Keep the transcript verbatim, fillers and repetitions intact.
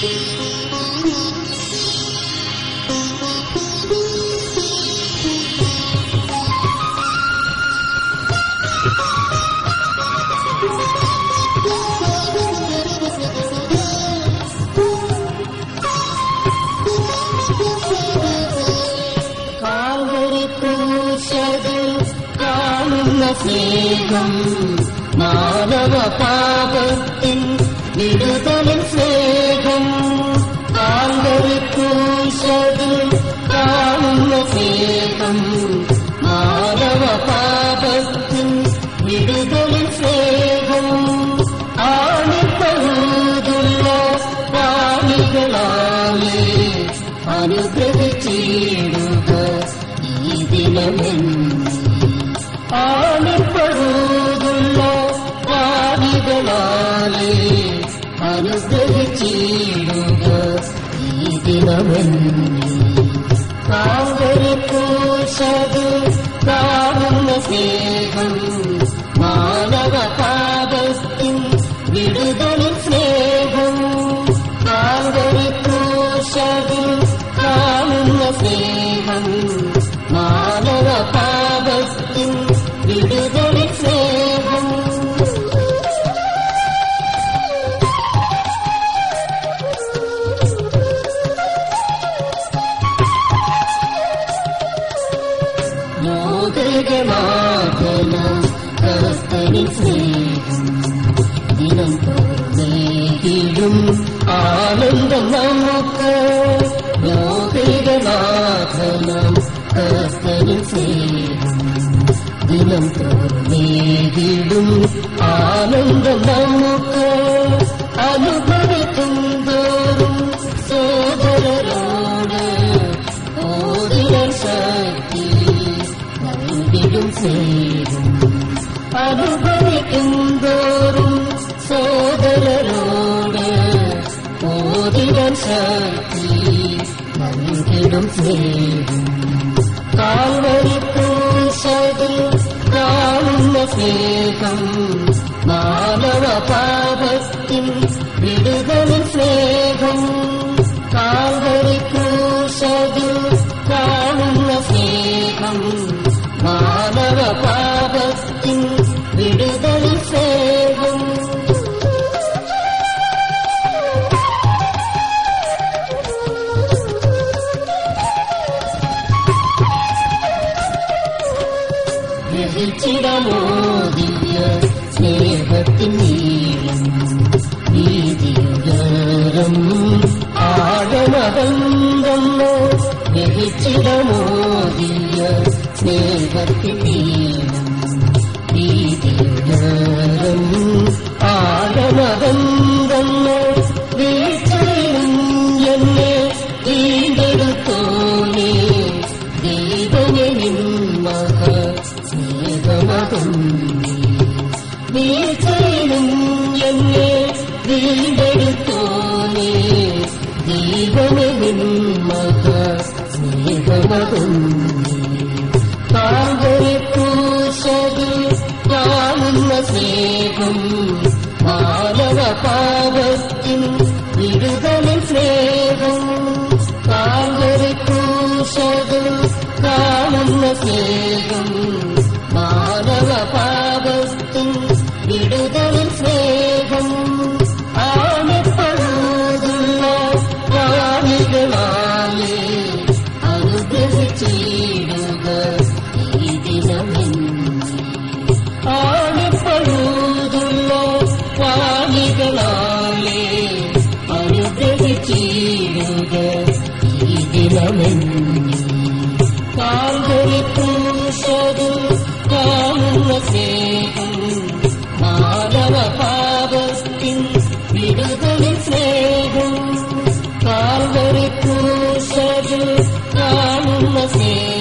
സ്നേഹം മാനവ പാപത്തിൻ വിടുതലിൻ സ്നേഹം കാൽവരി ക്രൂശിൽ കാണുന്ന സ്നേഹം മാനവ പാപത്തിൻ വിടുതലിൻ സ്നേഹം ആണിപ്പഴുതുള്ള പ്രാണികളാലെ അനുഗ്രഹിച്ചിടുക ഈ ദിനമെന്ന് ആണിപ്പഴുതുള്ള പ്രാണികളാലെ അനുഗ്രഹിച്ചിടുക ഈ ദിനമെന്ന് കാൽവരി ക്രൂശിൽ കാണുന്ന സ്നേഹം മാനവ പാപത്തിൻ വിടുതലിൻ സ്നേഹം കാൽവരി ക്രൂശിൽ കാണുന്ന സ്നേഹം മാനവ പാപത്തിൻ വിടുതലിൻ സ്നേഹം ലോകനാഥനം കർത്തനിൻ സ്നേഹം ദിനം തോന്നേകിടും ആനന്ദം നമുക്ക് ലോകനാഥനം കർത്തനിൻ സ്നേഹം ദിനം തോന്നേകിടും ആനന്ദം നമുക്ക് അനുഭവിക്കും തോറും സോദരരോട് ഓതിരൻ ശക്തി നൽകിടും സ്നേഹം അനുഭവിക്കും തോറും സോദരരോട് ഓതിരൻ ശക്തി നൽകിടും സ്നേഹം കാൽവരി ക്രൂശിൽ കാണുന്ന സ്നേഹം മാനവ പാപത്തിൻ വിടുതലിൻ സ്നേഹം കാൽവരി ക്രൂശിൽ കാണുന്ന സ്നേഹം മാനവ പാപത്തിൻ വിടുതലിൻ സ്നേഹം ഗ്രഹിച്ചിടമോദിയ സ്നേഹത്തിൻ നീളം വീതിയുയരം ആഴമകന്നോ ഗ്രഹിച്ചിടമോദിയ സ്നേഹത്തിൻ നീളം വീതിയുയരം ആഴമകന്നോ വീഴ്ചയിലും എന്നെ വീണ്ടെടുത്തോനെ ദൈവനെ നിന്മക വീഴ്ചയിലും എന്നെ വീണ്ടെടുത്തോനെ ദൈവമേ നിന്മക സ്നേഹമതൊന്നേ കാൽവരി ക്രൂശിൽ കാണുന്ന സ്നേഹം മാനവ പാപത്തിൻ വിടുതലിൻ സ്നേഹം കാൽവരി ക്രൂശിൽ കാണുന്ന സ്നേഹം മാനവ പാപത്തിൻ വിടുതലിൻ സ്നേഹം ആണിപ്പഴുതുള്ള പ്രാണികളാലെ അനുഗ്രഹിച്ചിടുക ഈ ദിനമെന്ന് ആണിപ്പഴുതുള്ള പ്രാണികളാലെ അനുഗ്രഹിച്ചിടുക ഈ ദിനമെന്ന് കാൽവരി ക്രൂശിൽ കാണുന്ന സ്നേഹം മാനവ പാപത്തിൻ വിടുതലിൻ സ്നേഹം കാൽവരി ക്രൂശിൽ കാണുന്ന സ്നേഹം